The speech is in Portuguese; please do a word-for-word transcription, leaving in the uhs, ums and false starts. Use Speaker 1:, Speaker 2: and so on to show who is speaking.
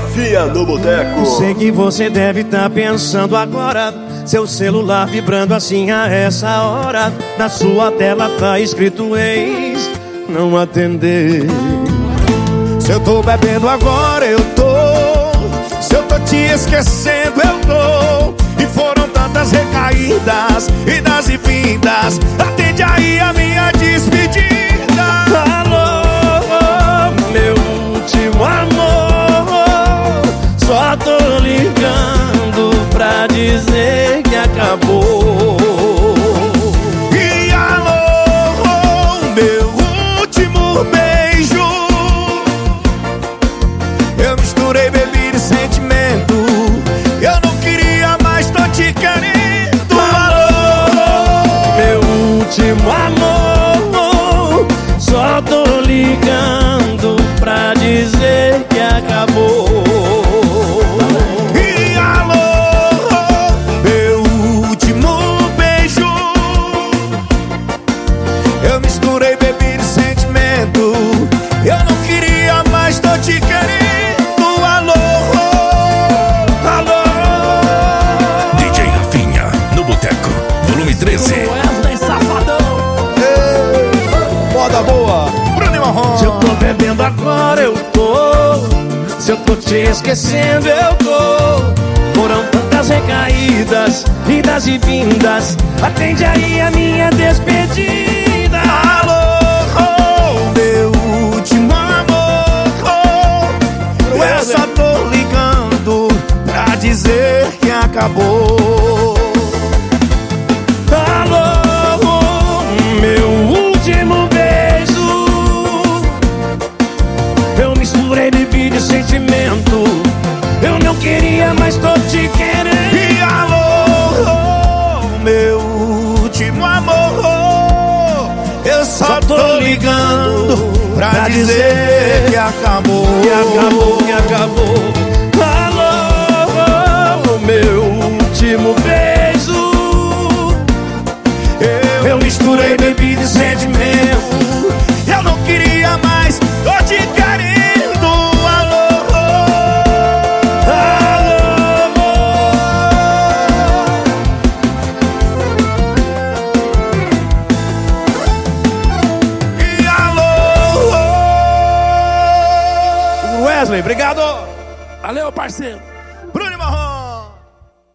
Speaker 1: Rafinha no Boteco.
Speaker 2: Sei que você deve estar pensando agora, seu celular vibrando assim a essa hora. Na sua tela tá escrito ex, não atender. Se eu tô bebendo agora eu tô, se eu tô te esquecendo eu tô. E foram tantas recaídas, idas e vindas. Atende aí a minha despedida. Alô, meu último amor, só tô ligando pra dizer que acabou.
Speaker 3: E alô, meu último beijo, eu misturei bebida e sentimento. Eu não queria mais, tô te querendo.
Speaker 2: Alô, meu último amor, só tô ligando pra dizer que acabou.
Speaker 3: E alô, meu último beijo, eu misturei bebida e sentimento. Eu não queria mais, tô te querendo. Alô,
Speaker 4: alô. D J Rafinha no Boteco, volume treze.
Speaker 2: Wesley Safadão.
Speaker 3: Ei, moda boa, Bruno e Marrom.
Speaker 2: Se eu tô bebendo agora eu tô, se eu tô te esquecendo eu tô. Foram tantas recaídas, idas e vindas. Atende aí a minha despedida.
Speaker 3: Alô, meu último amor, eu só tô ligando pra dizer que acabou.
Speaker 2: Alô, meu último beijo, eu misturei bebida e sentimento. Eu não queria, mas tô te querendo.
Speaker 3: E alô, meu último amor, eu só tô ligando pra dizer que acabou.
Speaker 2: Que acabou, que acabou. Alô, meu último beijo, eu misturei bebida e sentimento.
Speaker 3: Eu não queria mais, tô te querendo. Alô,
Speaker 2: alô.
Speaker 3: E alô.
Speaker 2: Wesley, obrigado.
Speaker 4: Valeu, parceiro.